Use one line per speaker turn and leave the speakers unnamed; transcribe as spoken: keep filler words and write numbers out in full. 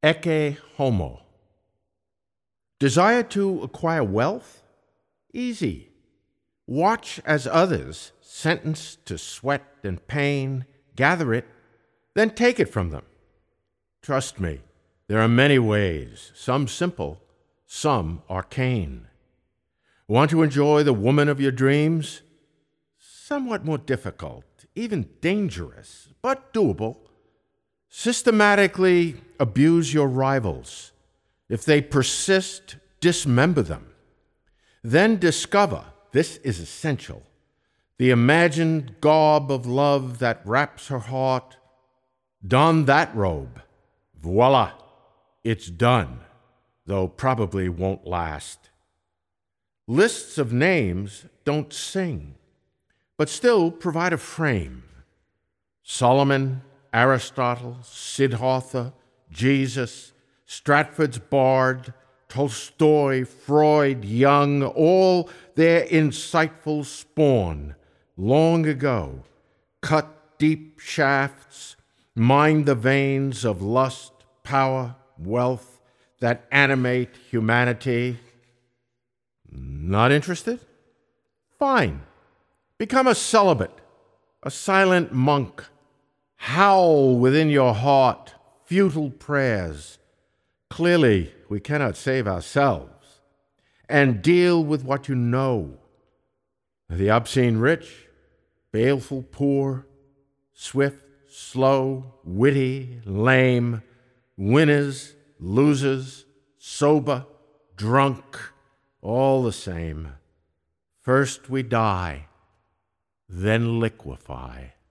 Ecce homo. Desire to acquire wealth? Easy. Watch as others, sentenced to sweat and pain, gather it, then take it from them. Trust me, there are many ways, some simple, some arcane. Want to enjoy the woman of your dreams? Somewhat more difficult, even dangerous, but doable. Systematically abuse your rivals. If they persist, dismember them. Then discover, this is essential, the imagined garb of love that wraps her heart. Don that robe. Voila, it's done, though probably won't last. Lists of names don't sing, but still provide a frame. Solomon, Aristotle, Siddhartha, Jesus, Stratford's Bard, Tolstoy, Freud, Jung, all their insightful spawn, long ago, cut deep shafts, mined the veins of lust, power, wealth that animate humanity. Not interested? Fine. Become a celibate, a silent monk. Howl within your heart futile prayers. Clearly, we cannot save ourselves. And deal with what you know. The obscene rich, baleful poor, swift, slow, witty, lame, winners, losers, sober, drunk, all the same. First we die, then liquefy.